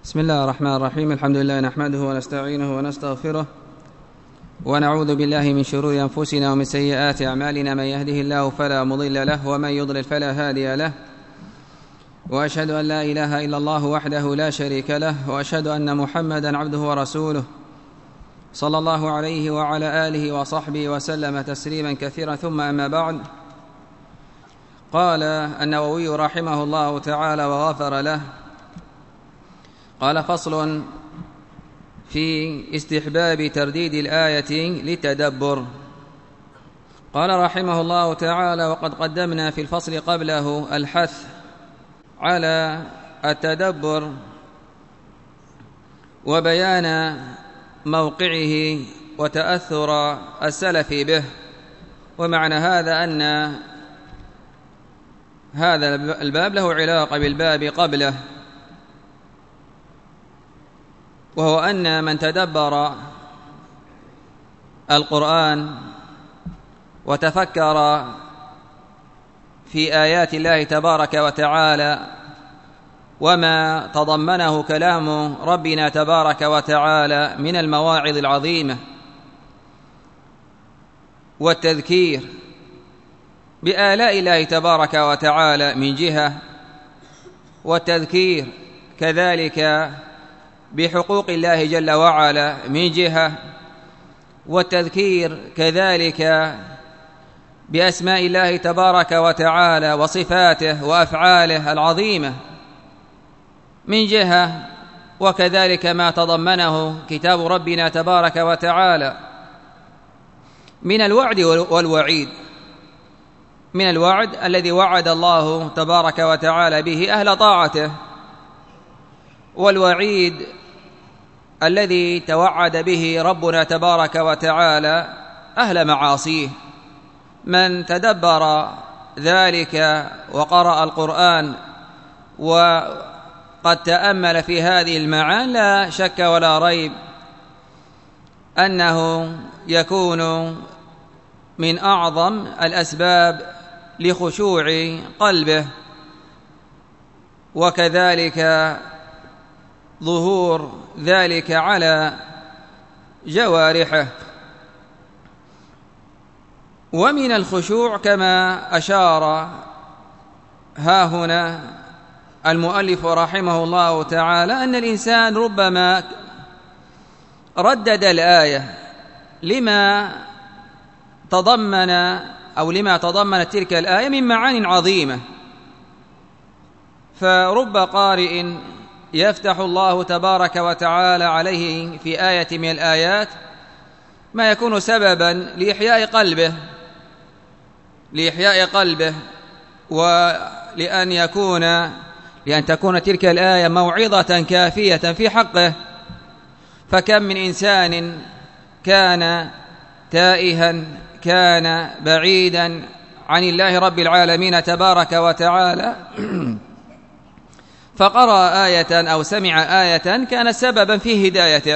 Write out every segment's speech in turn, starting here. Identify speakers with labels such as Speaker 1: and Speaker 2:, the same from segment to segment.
Speaker 1: بسم الله الرحمن الرحيم. الحمد لله نحمده ونستعينه ونستغفره ونعوذ بالله من شرور أنفسنا ومن سيئات أعمالنا، من يهده الله فلا مضل له ومن يضلل فلا هادي له، وأشهد أن لا إله إلا الله وحده لا شريك له، وأشهد أن محمدا عبده ورسوله صلى الله عليه وعلى آله وصحبه وسلم تسليما كثيرا. ثم أما بعد، قال النووي رحمه الله تعالى وغفر له: قال: فصل في استحباب ترديد الآية للتدبر. قال رحمه الله تعالى: وقد قدمنا في الفصل قبله الحث على التدبر وبيان موقعه وتأثر السلف به. ومعنى هذا أن هذا الباب له علاقة بالباب قبله، وهو أن من تدبر القرآن وتفكر في آيات الله تبارك وتعالى وما تضمنه كلام ربنا تبارك وتعالى من المواعظ العظيمة والتذكير بآلاء الله تبارك وتعالى من جهة، والتذكير كذلك بحقوق الله جل وعلا من جهة، والتذكير كذلك بأسماء الله تبارك وتعالى وصفاته وأفعاله العظيمة من جهة، وكذلك ما تضمنه كتاب ربنا تبارك وتعالى من الوعد والوعيد، من الوعد الذي وعد الله تبارك وتعالى به أهل طاعته، والوعيد الذي توعد به ربنا تبارك وتعالى أهل معاصيه. من تدبر ذلك وقرأ القرآن وقد تأمل في هذه المعاني لا شك ولا ريب أنه يكون من أعظم الأسباب لخشوع قلبه، وكذلك ظهور ذلك على جوارحه. ومن الخشوع كما أشار هاهنا المؤلف رحمه الله تعالى أن الإنسان ربما ردد الآية لما تضمنت تلك الآية من معان عظيمة، فرب قارئ يفتح الله تبارك وتعالى عليه في آية من الآيات ما يكون سببا لإحياء قلبه ولأن تكون تلك الآية موعظة كافية في حقه. فكم من إنسان كان تائها، كان بعيدا عن الله رب العالمين تبارك وتعالى، فقرأ آية أو سمع آية كان سببا في هدايته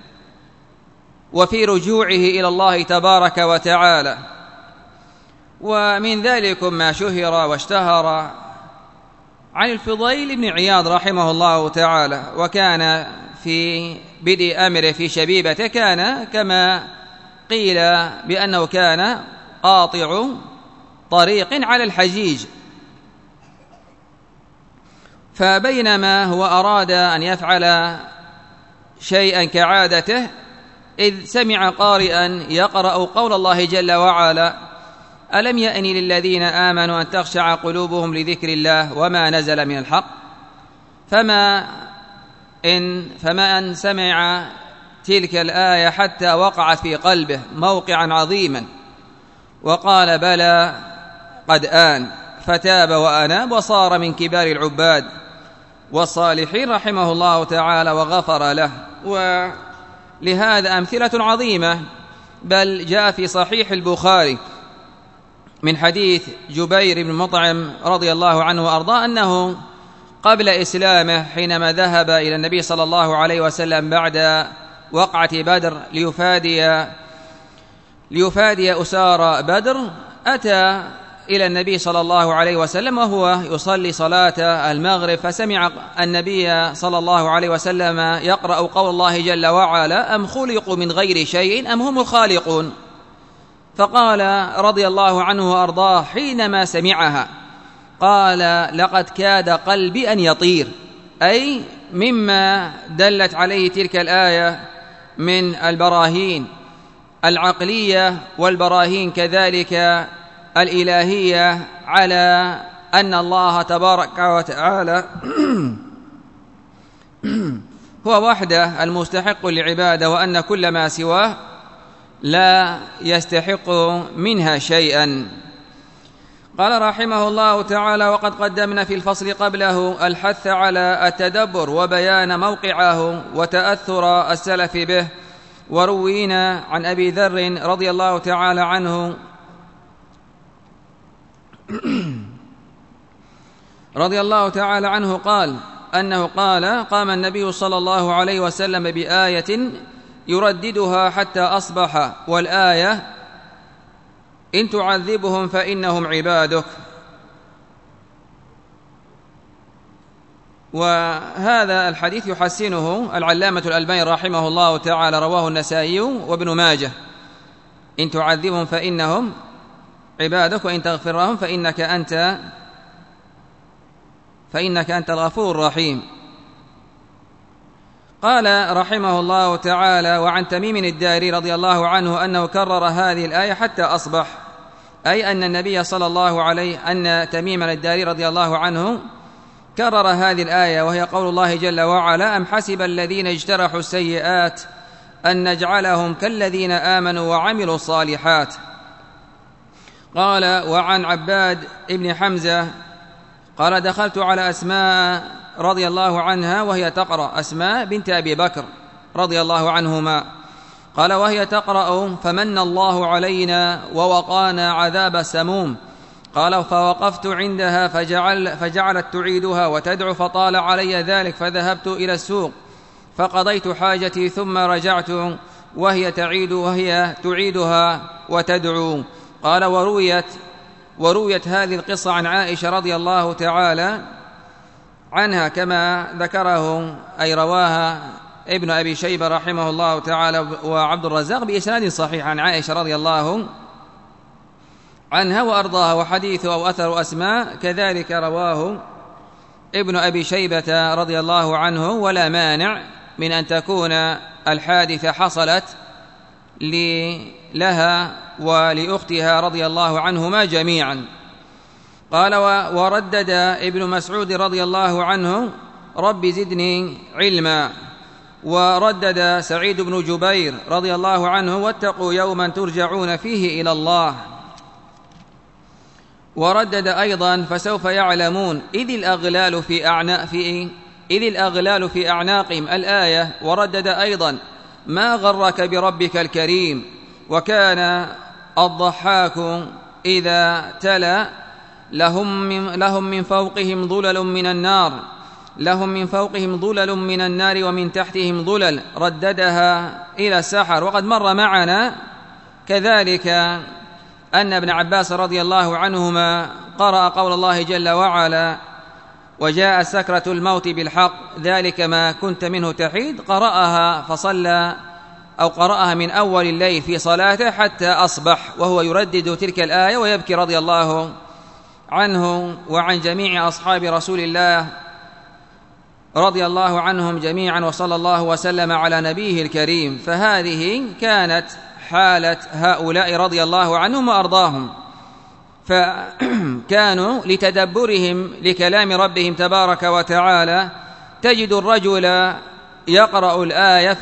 Speaker 1: وفي رجوعه إلى الله تبارك وتعالى. ومن ذلك ما شهر واشتهر عن الفضيل بن عياض رحمه الله تعالى، وكان في بدء أمره في شبيبته كان كما قيل بأنه كان قاطع طريق على الحجيج، فبينما هو أراد أن يفعل شيئا كعادته إذ سمع قارئا يقرأ قول الله جل وعلا: ألم يأن للذين آمنوا أن تخشع قلوبهم لذكر الله وما نزل من الحق. فما أن سمع تلك الآية حتى وقعت في قلبه موقعا عظيما وقال: بلى قد آن، فتاب وأناب وصار من كبار العباد والصالحين رحمه الله تعالى وغفر له. ولهذا أمثلة عظيمة، بل جاء في صحيح البخاري من حديث جبير بن مطعم رضي الله عنه وأرضاه أنه قبل إسلامه حينما ذهب إلى النبي صلى الله عليه وسلم بعد وقعة بدر ليفادي أسارى بدر، أتى إلى النبي صلى الله عليه وسلم وهو يصلي صلاة المغرب، فسمع النبي صلى الله عليه وسلم يقرأ قول الله جل وعلا: أم خلقوا من غير شيء أم هم الخالقون. فقال رضي الله عنه وأرضاه حينما سمعها، قال: لقد كاد قلبي أن يطير، أي مما دلت عليه تلك الآية من البراهين العقلية والبراهين كذلك الإلهية على أن الله تبارك وتعالى هو وحده المستحق للعبادة، وأن كل ما سواه لا يستحق منها شيئا. قال رحمه الله تعالى: وقد قدمنا في الفصل قبله الحث على التدبر وبيان موقعه وتأثر السلف به، وروينا عن أبي ذر رضي الله تعالى عنه قال أنه قال: قام النبي صلى الله عليه وسلم بآية يرددها حتى أصبح، والآية: إن تعذبهم فإنهم عبادك. وهذا الحديث يحسنه العلامة الألباني رحمه الله تعالى، رواه النسائي وابن ماجه: إن تعذبهم فإنهم عبادك وإن تغفر لهم فإنك أنت الغفور الرحيم. قال رحمه الله تعالى: وعن تميم الداري رضي الله عنه أنه كرر هذه الآية حتى أصبح، أي أن النبي صلى الله عليه أن تميم الداري رضي الله عنه كرر هذه الآية، وهي قول الله جل وعلا: أم حسب الذين اجترحوا السيئات أن نجعلهم كالذين آمنوا وعملوا الصالحات. قال: وعن عباد ابن حمزة قال: دخلت على أسماء رضي الله عنها وهي تقرأ، أسماء بنت أبي بكر رضي الله عنهما، قال: وهي تقرأ: فمن الله علينا ووقانا عذاب السموم. قال: فوقفت عندها فجعلت تعيدها وتدعو، فطال علي ذلك فذهبت إلى السوق فقضيت حاجتي ثم رجعت وهي تعيدها وتدعو. قال: ورويت هذه القصة عن عائشة رضي الله تعالى عنها كما ذكره أي رواها ابن أبي شيبة رحمه الله تعالى وعبد الرزاق بإسناد صحيح عن عائشة رضي الله عنها وأرضاها. وحديث أو أثر أسماء كذلك رواه ابن أبي شيبة رضي الله عنه، ولا مانع من أن تكون الحادثة حصلت لها ولأختها رضي الله عنهما جميعا. قال: وردد ابن مسعود رضي الله عنه: رب زدني علما. وردد سعيد بن جبير رضي الله عنه: واتقوا يوما ترجعون فيه إلى الله. وردد أيضا: فسوف يعلمون إذ الأغلال في أعناقهم الآية. وردد أيضا: ما غرك بربك الكريم. وكان الضحاك إذا تلا: لهم من فوقهم ظلل من النار ومن تحتهم ظلل، رددها إلى السحر. وقد مر معنا كذلك أن ابن عباس رضي الله عنهما قرأ قول الله جل وعلا: وجاء سكرة الموت بالحق ذلك ما كنت منه تحيد. قرأها من أول الليل في صلاته حتى أصبح، وهو يردد تلك الآية ويبكي رضي الله عنه وعن جميع أصحاب رسول الله رضي الله عنهم جميعا، وصلى الله وسلم على نبيه الكريم. فهذه كانت حالة هؤلاء رضي الله عنهم وأرضاهم، فكانوا لتدبرهم لكلام ربهم تبارك وتعالى تجد الرجل يقرأ الآية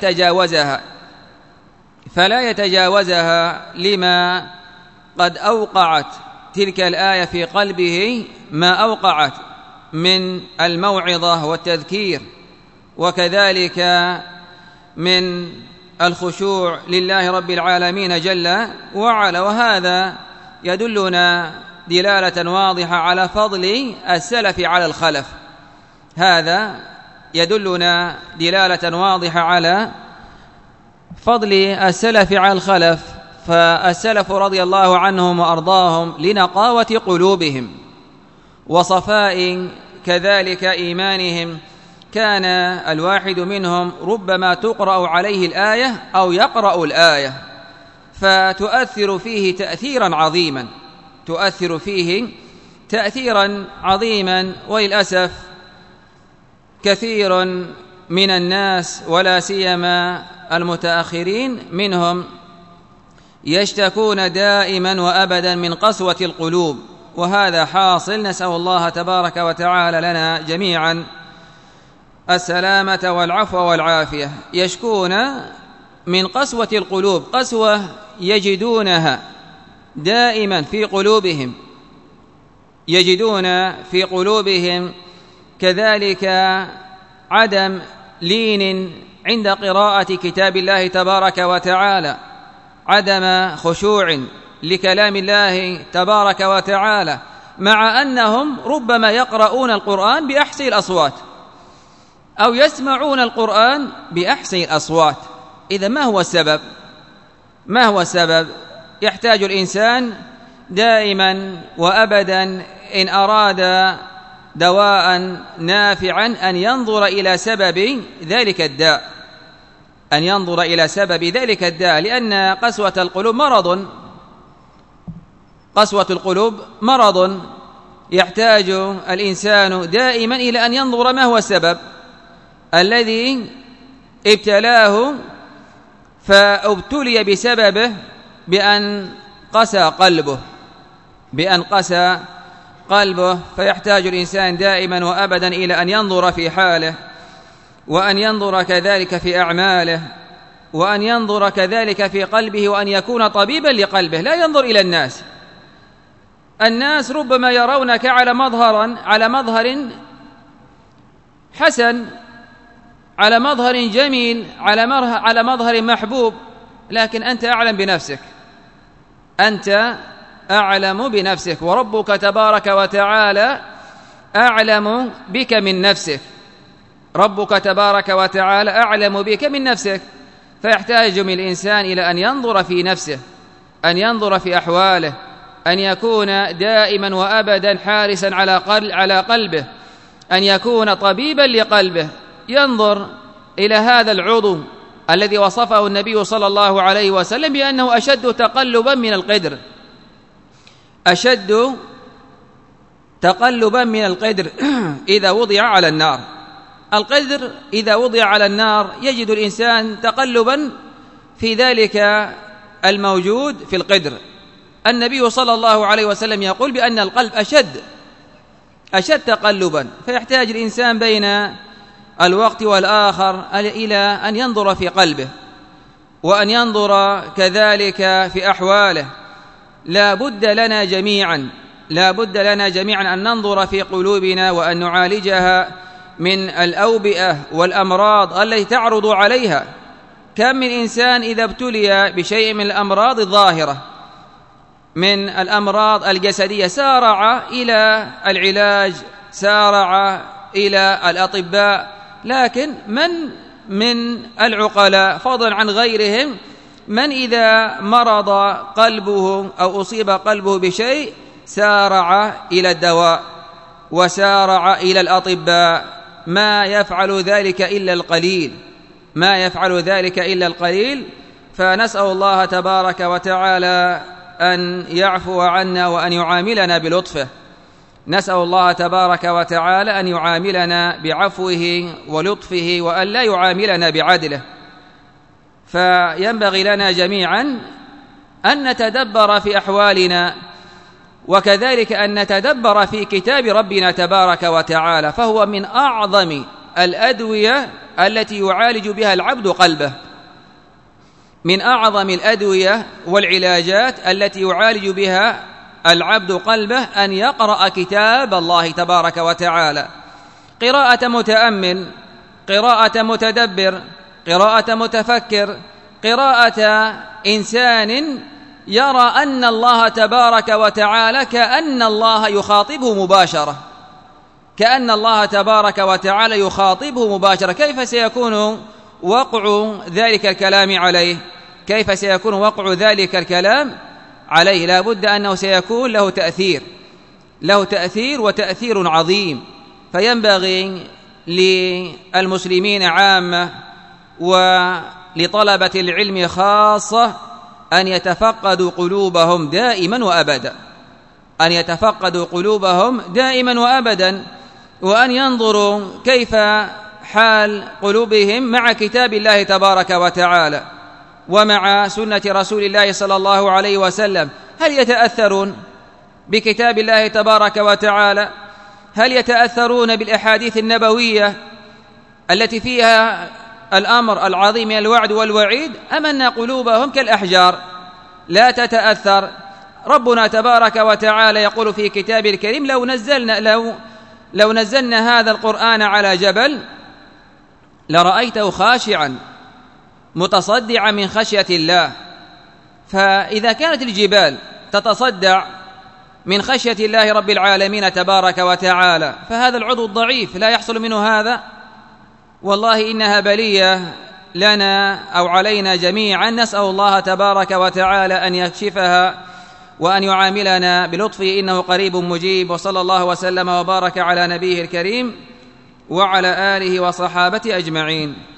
Speaker 1: فلا يتجاوزها لما قد أوقعت تلك الآية في قلبه ما أوقعت من الموعظة والتذكير، وكذلك من الخشوع لله رب العالمين جل وعلا. وهذا يدلنا دلالة واضحة على فضل السلف على الخلف، هذا يدلنا دلالة واضحة على فضل السلف على الخلف. فالسلف رضي الله عنهم وأرضاهم لنقاوة قلوبهم وصفاء كذلك إيمانهم كان الواحد منهم ربما تقرأ عليه الآية أو يقرأ الآية فتؤثر فيه تأثيرا عظيما. وللأسف كثير من الناس ولا سيما المتأخرين منهم يشتكون دائما وأبدا من قسوة القلوب، وهذا حاصل. نسأل الله تبارك وتعالى لنا جميعا السلامة والعفو والعافية. يشكون من قسوة القلوب، قسوة يجدونها دائما في قلوبهم، يجدون في قلوبهم كذلك عدم لين عند قراءة كتاب الله تبارك وتعالى، عدم خشوع لكلام الله تبارك وتعالى، مع أنهم ربما يقرؤون القرآن بأحسن الأصوات أو يسمعون القرآن بأحسن الأصوات. إذا ما هو السبب؟ يحتاج الإنسان دائما وأبدا إن أراد دواء نافعا أن ينظر إلى سبب ذلك الداء، لأن قسوة القلوب مرض يحتاج الإنسان دائما إلى أن ينظر ما هو السبب الذي ابتلاه، فابتلي بسببه بأن قسى قلبه. فيحتاج الإنسان دائما وأبدا إلى أن ينظر في حاله، وأن ينظر كذلك في أعماله، وأن ينظر كذلك في قلبه، وأن يكون طبيبا لقلبه. لا ينظر إلى الناس ربما يرونك على مظهر حسن، على مظهر جميل، على مظهر محبوب، لكن أنت أعلم بنفسك، وربك تبارك وتعالى أعلم بك من نفسك. فيحتاج من الإنسان إلى أن ينظر في نفسه، أن ينظر في أحواله، أن يكون دائما وأبدا حارسا على قلبه، أن يكون طبيبا لقلبه. ينظر إلى هذا العضو الذي وصفه النبي صلى الله عليه وسلم بأنه أشد تقلبا من القدر إذا وضع على النار. القدر إذا وضع على النار يجد الإنسان تقلبا في ذلك الموجود في القدر. النبي صلى الله عليه وسلم يقول بأن القلب أشد تقلبا، فيحتاج الإنسان بين الوقت والآخر إلى أن ينظر في قلبه، وأن ينظر كذلك في أحواله. لا بد لنا جميعا أن ننظر في قلوبنا وأن نعالجها من الأوبئة والأمراض التي تعرض عليها. كم من إنسان إذا ابتلي بشيء من الأمراض الظاهرة، من الأمراض الجسدية، سارع إلى العلاج، سارع إلى الأطباء. لكن من العقلاء فضلا عن غيرهم من إذا مرض قلبه أو أصيب قلبه بشيء سارع إلى الدواء وسارع إلى الأطباء. ما يفعل ذلك إلا القليل. فنسأل الله تبارك وتعالى أن يعفو عنا وأن يعاملنا بلطفه، نسأل الله تبارك وتعالى أن يعاملنا بعفوه ولطفه، وأن لا يعاملنا بعدله. فينبغي لنا جميعا أن نتدبر في أحوالنا، وكذلك أن نتدبر في كتاب ربنا تبارك وتعالى، فهو من أعظم الأدوية التي يعالج بها العبد قلبه، من أعظم الأدوية والعلاجات التي يعالج بها العبد قلبه أن يقرأ كتاب الله تبارك وتعالى، قراءة متأمل، قراءة متدبر، قراءة متفكر، قراءة إنسان يرى أن الله تبارك وتعالى كأن الله يخاطبه مباشرة. كيف سيكون وقع ذلك الكلام عليه؟ كيف سيكون وقع ذلك الكلام عليه؟ لا بد أنه سيكون له تأثير وتأثير عظيم. فينبغي للمسلمين عامة ولطلبة العلم خاصة أن يتفقدوا قلوبهم دائما وأبدا، وأن ينظروا كيف حال قلوبهم مع كتاب الله تبارك وتعالى ومع سنة رسول الله صلى الله عليه وسلم. هل يتأثرون بكتاب الله تبارك وتعالى؟ هل يتأثرون بالأحاديث النبوية التي فيها الأمر العظيم من الوعد والوعيد، أم أن قلوبهم كالأحجار لا تتأثر؟ ربنا تبارك وتعالى يقول في كتابه الكريم: لو نزلنا هذا القرآن على جبل لرأيته خاشعا متصدعا من خشية الله. فإذا كانت الجبال تتصدع من خشية الله رب العالمين تبارك وتعالى، فهذا العضو الضعيف لا يحصل منه هذا. والله إنها بلية لنا أو علينا جميعا، نسأل الله تبارك وتعالى أن يكشفها وأن يعاملنا بلطفه، إنه قريب مجيب. وصلى الله وسلم وبارك على نبيه الكريم وعلى آله وصحابته أجمعين.